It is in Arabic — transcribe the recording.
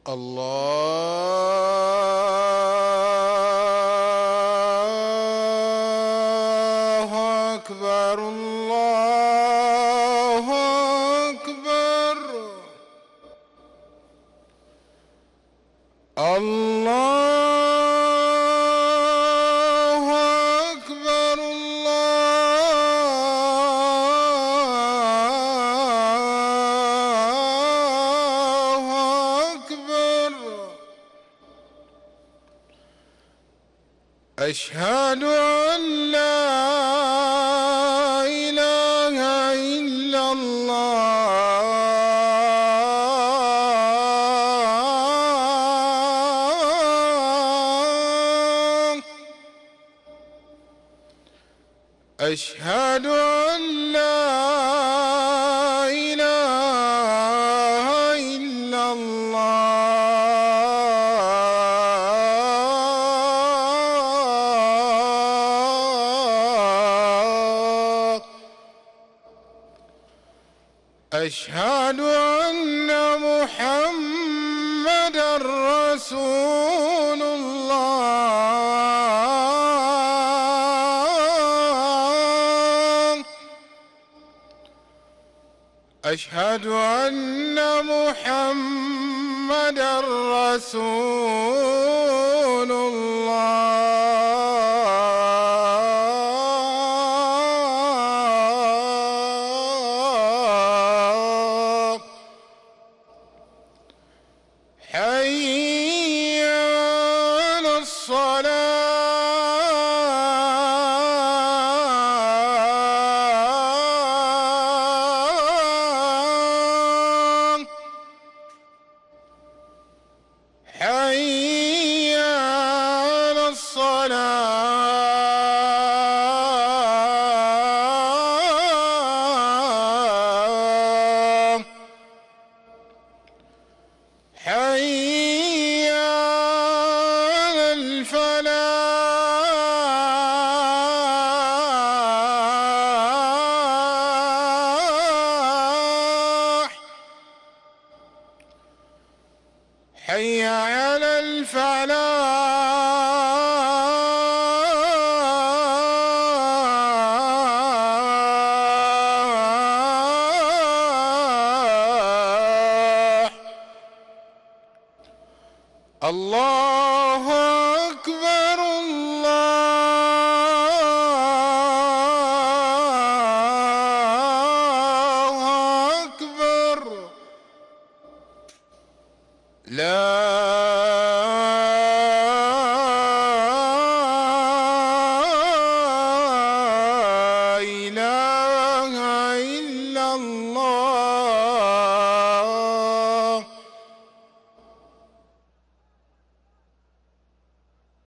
الله أكبر الله أكبر الله أكبر الله أكبر أشهد أن لا إله إلا الله أشهد أن لا إله إلا الله أشهد أن محمدًا رسول الله أشهد أن محمدًا رسول الله حي على الصلاة حي على الصلاة حي على الفلاح حي على الفلاح الله أكبر الله أكبر لا